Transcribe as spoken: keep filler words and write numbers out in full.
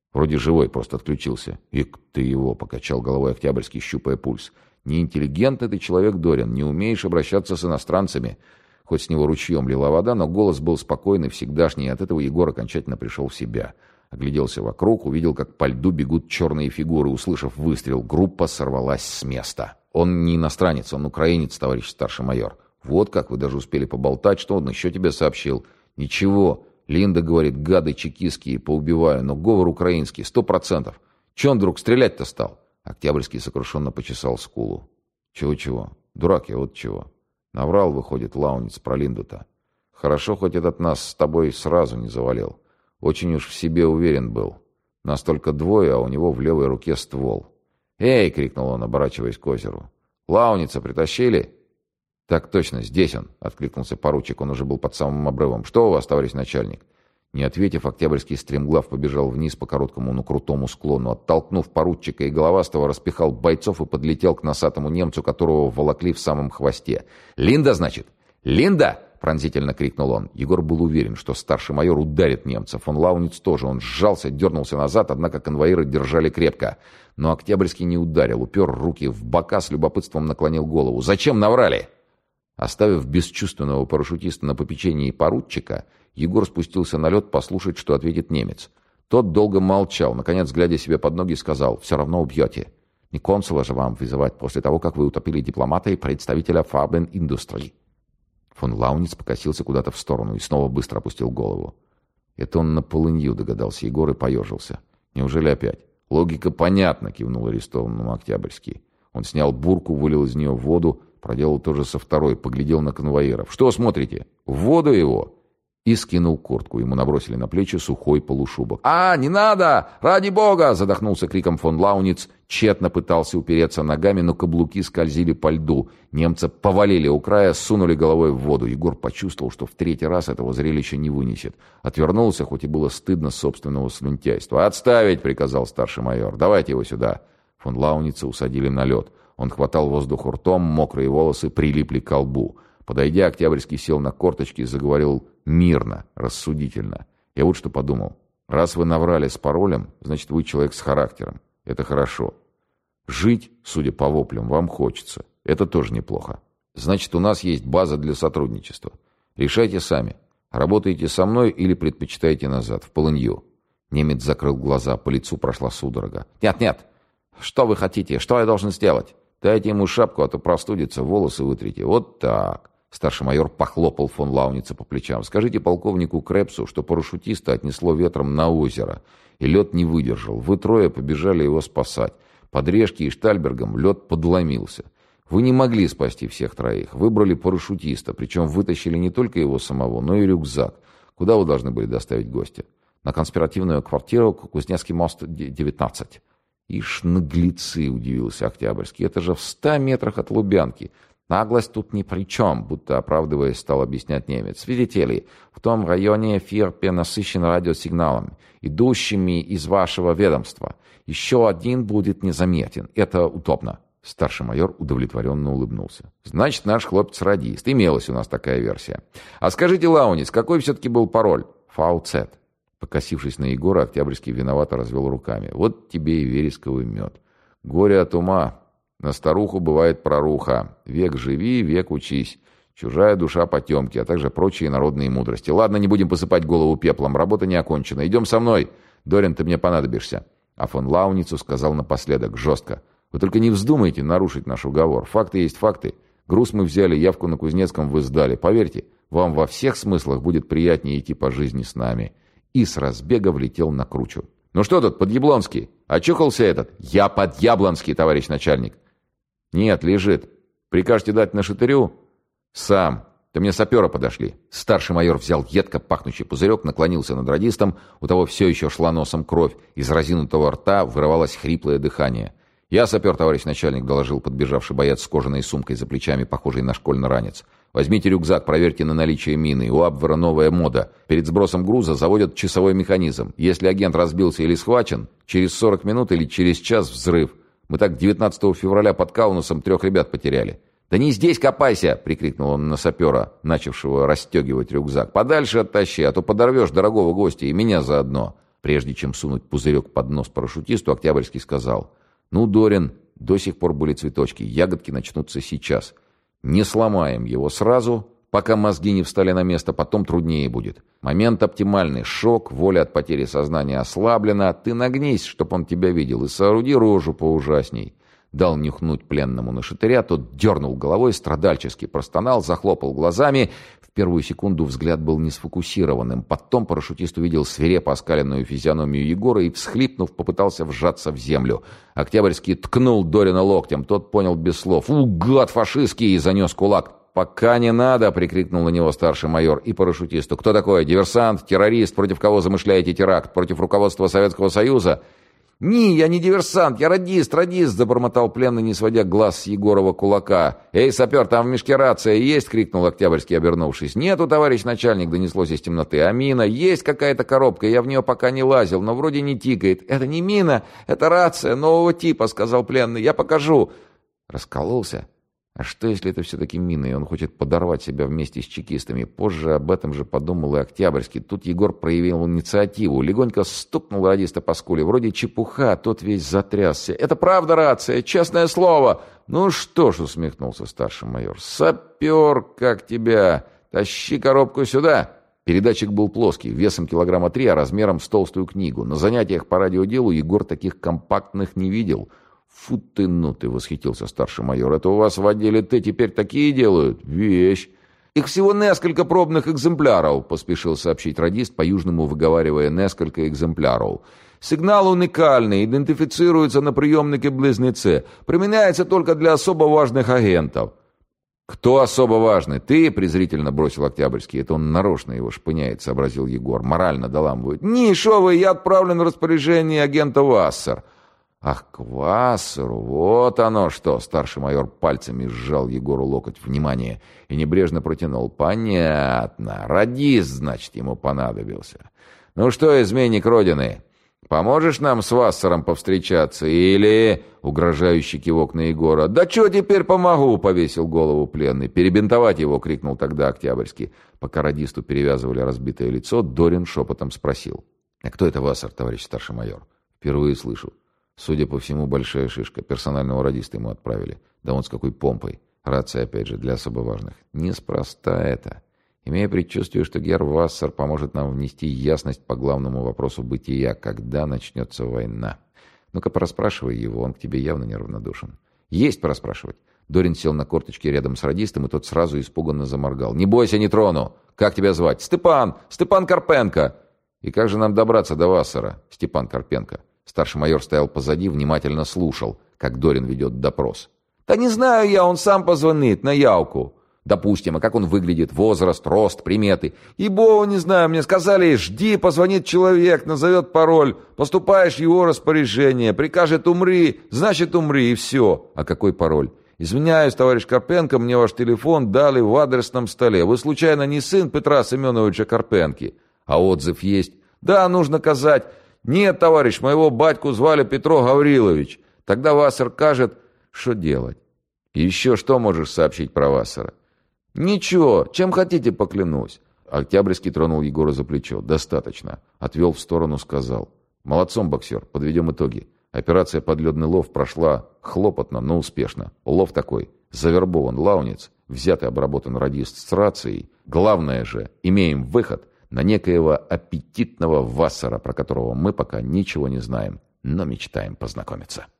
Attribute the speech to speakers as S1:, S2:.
S1: Вроде живой, просто отключился. Ик ты его, покачал головой Октябрьский, щупая пульс. Неинтеллигентный ты человек, Дорин, не умеешь обращаться с иностранцами. Хоть с него ручьем лила вода, но голос был спокойный, всегдашний, и от этого Егор окончательно пришел в себя. Огляделся вокруг, увидел, как по льду бегут черные фигуры. Услышав выстрел, группа сорвалась с места. Он не иностранец, он украинец, товарищ старший майор. Вот как, вы даже успели поболтать, что он еще тебе сообщил. Ничего, Линда говорит, гады чекистские, поубиваю, но говор украинский, сто процентов. Че он вдруг стрелять-то стал? Октябрьский сокрушенно почесал скулу. Чего-чего? Дурак я, вот чего. Наврал, выходит, Лауниц про Линду-то. Хорошо, хоть этот нас с тобой сразу не завалил. Очень уж в себе уверен был. Нас только двое, а у него в левой руке ствол. «Эй!» — крикнул он, оборачиваясь к озеру. «Лауница притащили?» «Так точно, здесь он!» — откликнулся поручик, он уже был под самым обрывом. «Что у вас, товарищ начальник?» Не ответив, Октябрьский стремглав побежал вниз по короткому, но крутому склону. Оттолкнув поручика и головастого, распихал бойцов и подлетел к носатому немцу, которого волокли в самом хвосте. «Линда, значит? Линда!» — пронзительно крикнул он. Егор был уверен, что старший майор ударит немца. Фон Лауниц тоже. Он сжался, дернулся назад, однако конвоиры держали крепко. Но Октябрьский не ударил, упер руки в бока, с любопытством наклонил голову. «Зачем наврали?» Оставив бесчувственного парашютиста на попечении поручика, Егор спустился на лед послушать, что ответит немец. Тот долго молчал, наконец, глядя себе под ноги, сказал: «Все равно убьете. Не консула же вам вызывать после того, как вы утопили дипломата и представителя Farben Industrie». Фон Лауниц покосился куда-то в сторону и снова быстро опустил голову. «Это он на полынью», — догадался Егор и поежился. «Неужели опять?» «Логика понятна», — кивнул арестованному Октябрьский. Он снял бурку, вылил из нее воду, проделал то же со второй, поглядел на конвоиров. «Что смотрите? В воду его!» И скинул куртку. Ему набросили на плечи сухой полушубок. «А, не надо! Ради бога!» — задохнулся криком фон Лауниц. Тщетно пытался упереться ногами, но каблуки скользили по льду. Немца повалили у края, сунули головой в воду. Егор почувствовал, что в третий раз этого зрелища не вынесет. Отвернулся, хоть и было стыдно собственного слюнтяйства. «Отставить!» — приказал старший майор. «Давайте его сюда!» Фон Лауница усадили на лед. Он хватал воздух ртом, мокрые волосы прилипли к лбу. Подойдя, Октябрьский сел на корточки и заговорил мирно, рассудительно. «Я вот что подумал. Раз вы наврали с паролем, значит, вы человек с характером. Это хорошо. Жить, судя по воплям, вам хочется. Это тоже неплохо. Значит, у нас есть база для сотрудничества. Решайте сами. Работаете со мной или предпочитаете назад, в полынью?» Немец закрыл глаза, по лицу прошла судорога. «Нет, нет! Что вы хотите? Что я должен сделать? Дайте ему шапку, а то простудится, волосы вытрите. Вот так!» Старший майор похлопал фон Лауница по плечам. «Скажите полковнику Крепсу, что парашютиста отнесло ветром на озеро, и лед не выдержал. Вы трое побежали его спасать. Под Решки и Штальбергом лед подломился. Вы не могли спасти всех троих. Выбрали парашютиста, причем вытащили не только его самого, но и рюкзак. Куда вы должны были доставить гостя? На конспиративную квартиру Кузнецкий мост, девятнадцать. «Ишь, наглецы!» — удивился Октябрьский. «Это же в ста метрах от Лубянки. Наглость тут ни при чем», — будто оправдываясь, стал объяснять немец. «Видите ли, в том районе эфир перенасыщен радиосигналами, идущими из вашего ведомства. Еще один будет незаметен. Это удобно». Старший майор удовлетворенно улыбнулся. «Значит, наш хлопец радист. Имелась у нас такая версия. А скажите, Лауниц, какой все-таки был пароль?» «Фауцет». Покосившись на Егора, Октябрьский виновато развел руками. «Вот тебе и вересковый мед. Горе от ума. На старуху бывает проруха. Век живи, век учись. Чужая душа потемки, а также прочие народные мудрости. Ладно, не будем посыпать голову пеплом. Работа не окончена. Идем со мной. Дорин, ты мне понадобишься». А фон Лауницу сказал напоследок, жестко: «Вы только не вздумайте нарушить наш уговор. Факты есть факты. Груз мы взяли, явку на Кузнецком вы сдали. Поверьте, вам во всех смыслах будет приятнее идти по жизни с нами». И с разбега влетел на кручу. «Ну что тут, Подъяблонский? Очухался этот?» «Я Подъяблонский, товарищ начальник». «Нет, лежит. Прикажете дать на шатырю?» «Сам. Ты мне сапера подошли». Старший майор взял едко пахнущий пузырек, наклонился над радистом. У того все еще шла носом кровь. Из разинутого рта вырывалось хриплое дыхание. «Я сапер, товарищ начальник», — доложил подбежавший боец с кожаной сумкой за плечами, похожий на школьный ранец. «Возьмите рюкзак, проверьте на наличие мины. У Абвера новая мода. Перед сбросом груза заводят часовой механизм. Если агент разбился или схвачен, через сорок минут или через час взрыв. Мы так девятнадцатого февраля под Каунасом трех ребят потеряли». «Да не здесь копайся!» — прикрикнул он на сапера, начавшего расстегивать рюкзак. «Подальше оттащи, а то подорвешь дорогого гостя и меня заодно». Прежде чем сунуть пузырек под нос парашютисту, Октябрьский сказал: «Ну, Дорин, до сих пор были цветочки, ягодки начнутся сейчас. Не сломаем его сразу, пока мозги не встали на место, потом труднее будет. Момент оптимальный, шок, воля от потери сознания ослаблена. Ты нагнись, чтоб он тебя видел, и сооруди рожу поужасней». Дал нюхнуть пленному на шатыря, тот дернул головой, страдальчески простонал, захлопал глазами. В первую секунду взгляд был не сфокусированным. Потом парашютист увидел свирепо оскаленную физиономию Егора и, всхлипнув, попытался вжаться в землю. Октябрьский ткнул Дорина локтем. Тот понял без слов: «У, гад фашистский!» и занес кулак. «Пока не надо!» — прикрикнул на него старший майор и парашютисту. «Кто такой? Диверсант? Террорист? Против кого замышляете теракт? Против руководства Советского Союза?» «Не, я не диверсант, я радист, радист!» — забормотал пленный, не сводя глаз с Егорова кулака. «Эй, сапер, там в мешке рация есть?» — крикнул Октябрьский, обернувшись. «Нету, товарищ начальник!» — донеслось из темноты. «А мина? Есть какая-то коробка, я в нее пока не лазил, но вроде не тикает». «Это не мина, это рация нового типа», — сказал пленный. «Я покажу». Раскололся. А что, если это все-таки мина, и он хочет подорвать себя вместе с чекистами? Позже об этом же подумал и Октябрьский. Тут Егор проявил инициативу. Легонько стукнул радиста по скуле. Вроде чепуха, тот весь затрясся. «Это правда рация, честное слово!» «Ну что ж», — усмехнулся старший майор. «Сапер, как тебя! Тащи коробку сюда!» Передатчик был плоский, весом килограмма три, а размером с толстую книгу. На занятиях по радиоделу Егор таких компактных не видел. «Фу ты, ну ты!» — восхитился старший майор. «Это у вас в отделе Т теперь такие делают? Вещь!» «Их всего несколько пробных экземпляров», — поспешил сообщить радист, по-южному выговаривая «несколько экземпляров». «Сигнал уникальный, идентифицируется на приемнике-близнеце. Применяется только для особо важных агентов». «Кто особо важный? Ты?» — презрительно бросил Октябрьский. «Это он нарочно его шпыняет», — сообразил Егор. «Морально доламывает». «Не, шо вы, я отправлен в распоряжение агента Вассер». «Ах, к Вассеру, вот оно что!» Старший майор пальцами сжал Егору локоть. «Внимание!» И небрежно протянул. «Понятно. Радист, значит, ему понадобился. Ну что, изменник Родины, поможешь нам с Вассером повстречаться? Или...» Угрожающий кивок на Егора. «Да что теперь помогу?» — повесил голову пленный. «Перебинтовать его!» — крикнул тогда Октябрьский. Пока радисту перевязывали разбитое лицо, Дорин шепотом спросил: «А кто это Вассер, товарищ старший майор?» «Впервые слышу. Судя по всему, большая шишка. Персонального радиста ему отправили. Да он с какой помпой. Рация, опять же, для особо важных. Неспроста это. Имея предчувствие, что герр Вассер поможет нам внести ясность по главному вопросу бытия, когда начнется война. Ну-ка, проспрашивай его, он к тебе явно неравнодушен». «Есть проспрашивать». Дорин сел на корточки рядом с радистом, и тот сразу испуганно заморгал. «Не бойся, не трону. Как тебя звать?» «Степан! Степан Карпенко!» «И как же нам добраться до Вассера, Степан Карпенко?» Старший майор стоял позади, внимательно слушал, как Дорин ведет допрос. «Да не знаю я, он сам позвонит на явку». «Допустим, а как он выглядит? Возраст, рост, приметы?» «Ибо, не знаю, мне сказали, жди, позвонит человек, назовет пароль, поступаешь в его распоряжение, прикажет умри, значит умри, и все». «А какой пароль?» «Извиняюсь, товарищ Карпенко, мне ваш телефон дали в адресном столе. Вы, случайно, не сын Петра Семеновича Карпенки?» «А отзыв есть?» «Да, нужно казать». «Нет, товарищ, моего батьку звали Петро Гаврилович». Тогда Вассер кажет, что делать. «Еще что можешь сообщить про Вассера?» «Ничего, чем хотите, поклянусь». Октябрьский тронул Егора за плечо. «Достаточно». Отвел в сторону, сказал: «Молодцом, боксер, подведем итоги. Операция «Подледный лов» прошла хлопотно, но успешно. Лов такой: завербован лаунец, взят и обработан радист с рацией. Главное же, имеем выход на некоего аппетитного Вассера, про которого мы пока ничего не знаем, но мечтаем познакомиться».